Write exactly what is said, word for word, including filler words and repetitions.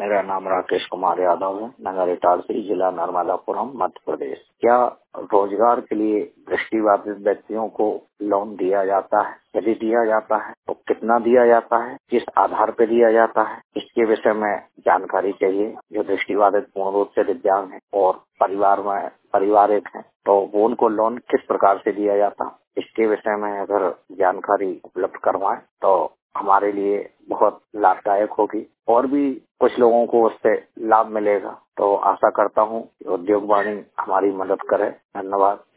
मेरा नाम राकेश कुमार यादव है, नगर इटारसी, जिला नर्मदापुरम, मध्य प्रदेश। क्या रोजगार के लिए दृष्टिबाधित व्यक्तियों को लोन दिया जाता है? यदि दिया जाता है तो कितना दिया जाता है, किस आधार पर दिया जाता है, इसके विषय में जानकारी चाहिए। जो दृष्टिबाधित पूर्ण रूप से दिव्यांग है और परिवार में पारिवारिक है, तो वो उनको लोन किस प्रकार से दिया जाता है, इसके विषय में अगर जानकारी उपलब्ध करवाएं तो हमारे लिए बहुत लाभदायक होगी और भी कुछ लोगों को उससे लाभ मिलेगा। तो आशा करता हूँ कि उद्योग वाणी हमारी मदद करे। धन्यवाद।